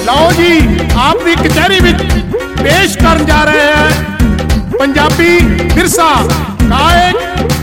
ਲਓ ਜੀ ਆਪ ਦੀ ਕਚਹਿਰੀ ਵਿੱਚ ਪੇਸ਼ ਕਰਨ ਜਾ ਰਹੇ हैं पंजाबी विरसा गायक